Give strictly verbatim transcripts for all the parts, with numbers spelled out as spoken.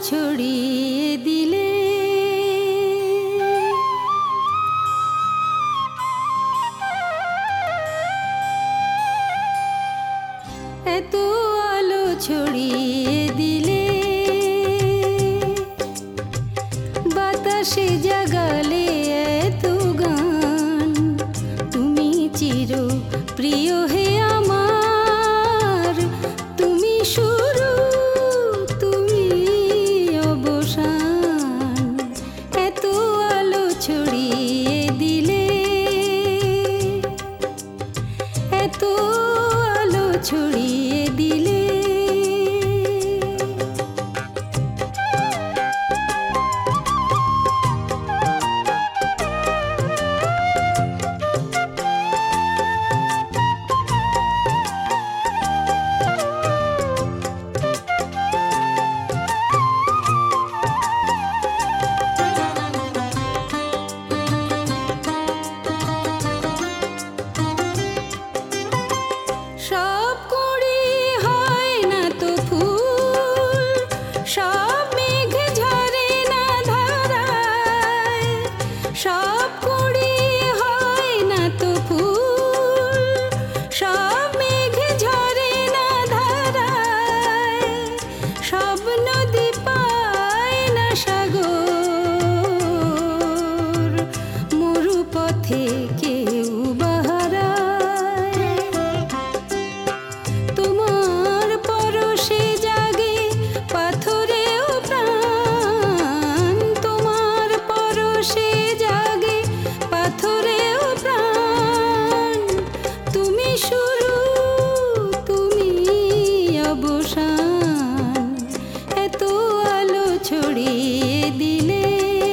ছড়িয়ে দিলে এত আলো ছড়িয়ে দিলে বাতাসে জাগালে এত গান তুমি চির প্রিয় হে আমার তুমি শুরু তুমি অবসান এত আলো ছড়িয়ে দিলে এত আলো ছড়িয়ে দিলে সব কুড়ি হয় না তো ফুল সব মেঘ ঝরে না ধারায় সব কুড়ি হয় না তো ফুল সব মেঘ ঝরে না ধারায় সব নদী পায় না সাগর মরু পথে কেউ তোমার পরশে জাগে পাথরেও প্রাণ তোমার পরশে জাগে পাথরেও প্রাণ তুমি শুরু তুমি অবসান এত আলো ছড়িয়ে দিলে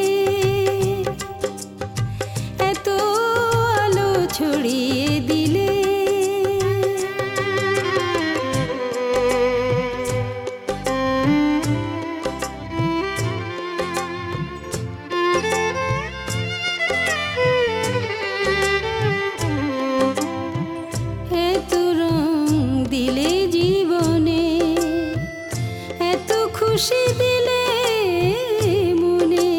এত আলো ছড়িয়ে দিলে এত রং দিলে জীবনে এত খুশি দিলে মনে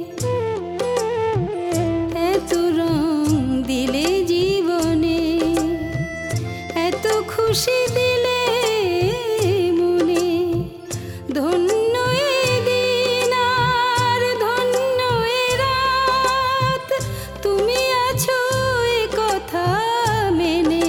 এত রং দিলে জীবনে এত খুশি দিলে মনে ধন্য এ দিন আর ধন্য এ রাত তুমি আছো এ কথা মেনে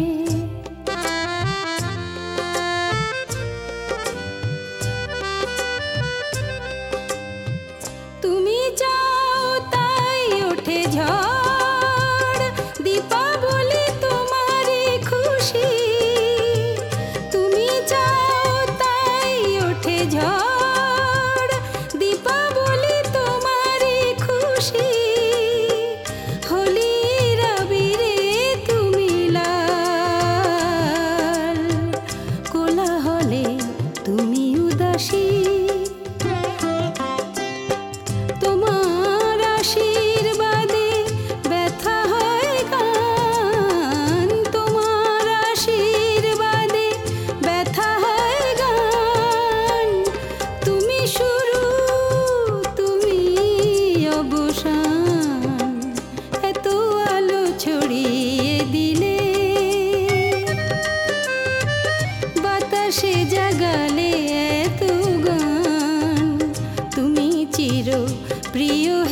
তুমি যাও তাই ওঠে ঝড় দীপাবলি তোমারই খুশি তুমি যাও তাই ওঠে ঝড় দীপাবলি তোমারই খুশি হোলির আবিরে তুমি লাল কোলাহলে তুমি উদাসী তোমার আশীর্বাদে ব্যথা হয় গান তোমার আশীর্বাদে ব্যথা হয় গান তুমি শুরু তুমি অবসান এত আলো ছড়িয়ে দিলে বাতাসে জাগালে এত গান তুমি চির প্রিয়